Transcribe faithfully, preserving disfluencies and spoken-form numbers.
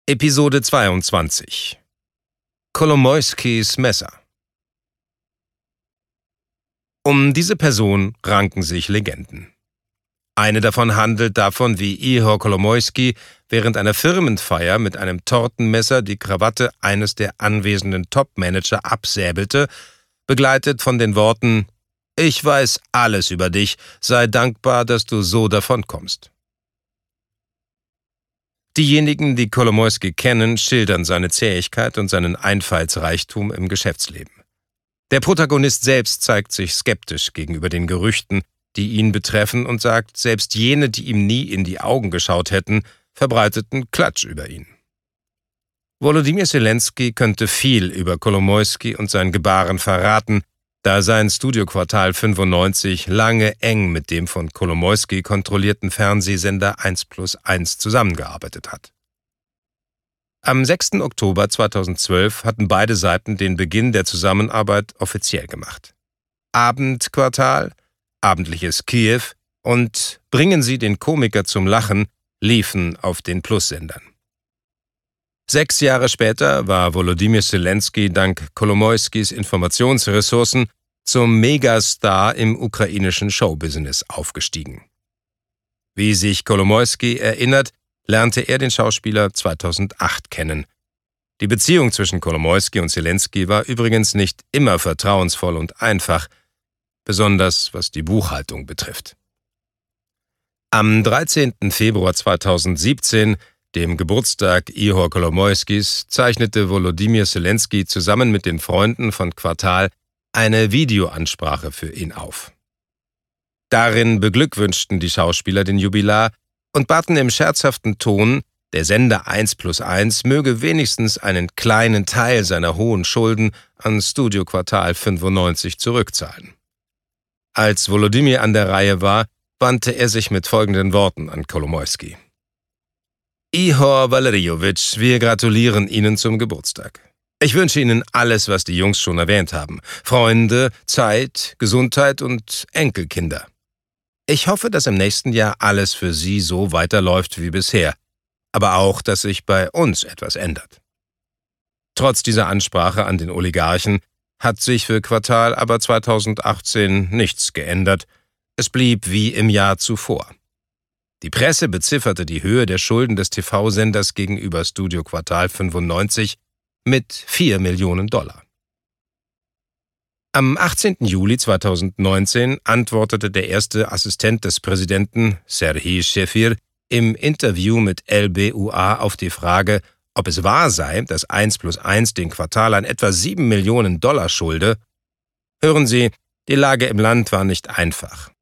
Episode zweiundzwanzig. Kolomoiskis Messer. Um diese Person ranken sich Legenden. Eine davon handelt davon, wie Ihor Kolomoiski während einer Firmenfeier mit einem Tortenmesser die Krawatte eines der anwesenden Top-Manager absäbelte, begleitet von den Worten: »Ich weiß alles über dich, sei dankbar, dass du so davonkommst.« Diejenigen, die Kolomoiski kennen, schildern seine Zähigkeit und seinen Einfallsreichtum im Geschäftsleben. Der Protagonist selbst zeigt sich skeptisch gegenüber den Gerüchten, die ihn betreffen, und sagt, selbst jene, die ihm nie in die Augen geschaut hätten, verbreiteten Klatsch über ihn. Volodymyr Zelensky könnte viel über Kolomoiski und sein Gebaren verraten, da sein Studio Quartal fünfundneunzig lange eng mit dem von Kolomoiski kontrollierten Fernsehsender eins plus eins zusammengearbeitet hat. Am sechsten Oktober zweitausendzwölf hatten beide Seiten den Beginn der Zusammenarbeit offiziell gemacht. Abendquartal, abendliches Kiew und Bringen Sie den Komiker zum Lachen liefen auf den Plus-Sendern. Sechs Jahre später war Volodymyr Zelensky dank Kolomoiskis Informationsressourcen zum Megastar im ukrainischen Showbusiness aufgestiegen. Wie sich Kolomoiski erinnert, lernte er den Schauspieler zweitausendacht kennen. Die Beziehung zwischen Kolomoiski und Zelensky war übrigens nicht immer vertrauensvoll und einfach, besonders was die Buchhaltung betrifft. Am dreizehnten Februar zweitausendsiebzehn, dem Geburtstag Ihor Kolomoiskis, zeichnete Volodymyr Zelensky zusammen mit den Freunden von Quartal eine Videoansprache für ihn auf. Darin beglückwünschten die Schauspieler den Jubilar und baten im scherzhaften Ton, der Sender eins plus eins möge wenigstens einen kleinen Teil seiner hohen Schulden an Studio Quartal fünfundneunzig zurückzahlen. Als Volodymyr an der Reihe war, wandte er sich mit folgenden Worten an Kolomoiski: »Ihor Valerijowitsch, wir gratulieren Ihnen zum Geburtstag. Ich wünsche Ihnen alles, was die Jungs schon erwähnt haben. Freunde, Zeit, Gesundheit und Enkelkinder. Ich hoffe, dass im nächsten Jahr alles für Sie so weiterläuft wie bisher, aber auch, dass sich bei uns etwas ändert.« Trotz dieser Ansprache an den Oligarchen hat sich für Quartal aber zweitausendachtzehn nichts geändert. Es blieb wie im Jahr zuvor. Die Presse bezifferte die Höhe der Schulden des T V-Senders gegenüber Studio Quartal fünfundneunzig mit vier Millionen Dollar. Am achtzehnten Juli zweitausendneunzehn antwortete der erste Assistent des Präsidenten, Serhij Schäfir, im Interview mit L B U A auf die Frage, ob es wahr sei, dass eins plus eins den Quartalern etwa sieben Millionen Dollar schulde: »Hören Sie, die Lage im Land war nicht einfach.